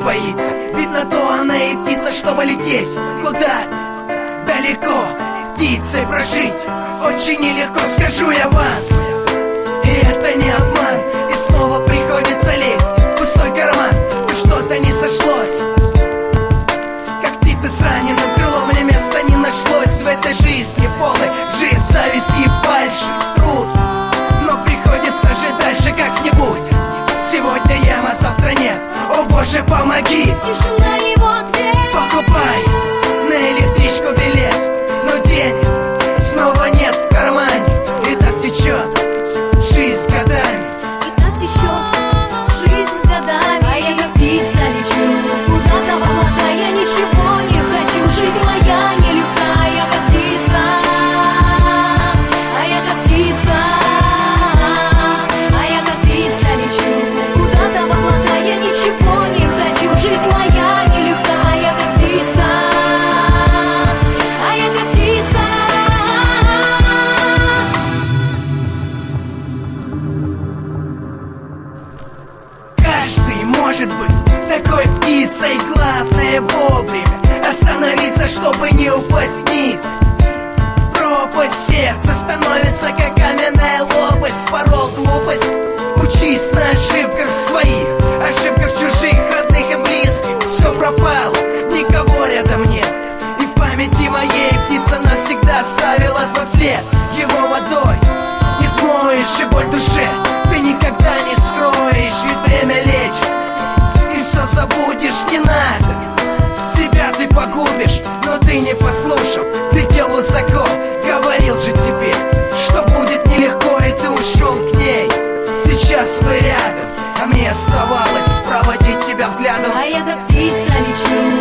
боится, ведь на то она и птица, чтобы лететь куда-то далеко. Птицей прожить очень нелегко, скажу я вам, и это не обман. И снова приходится лезть в пустой карман, и что-то не сошлось. Как птица с раненым крылом, мне места не нашлось в этой жизни полной жизнь, зависти и фальши, труд. Но приходится жить дальше как-нибудь. Сегодня ем, а завтра нет. О Боже, помоги! Тишина его ответ. Покупай на электричку билет, но денег снова нет в кармане. И так течет жизнь годами. И так течет жизнь с годами. А я как птица лечу куда-то в облака. Я ничего не хочу, жизнь моя нелегка. Я как птица, а я как птица, а я как птица лечу куда-то в облака. Я ничего не хочу, жизнь моя нелегка. А я как птица, а я как птица. Каждый может быть такой птицей, главное вовремя остановиться, чтобы не упасть вниз. Пропасть сердца становится как каменная лопасть. Порол глупость, учись на ошибках своих, ошибках чужих, родных и близких. Все пропало, никого рядом нет. И в памяти моей птица навсегда оставила свой след. Его водой не смоешь, и боль в душе ты никогда не скроешь. Ведь время лечит, и все забудешь, не надо. Себя ты погубишь, но ты не послушал. Взлетел высоко, говорил же тебе, что будет нелегко, и ты ушел к ней. Сейчас вы рядом, а мне оставалось проводить тебя взглядом. А я как птица лечу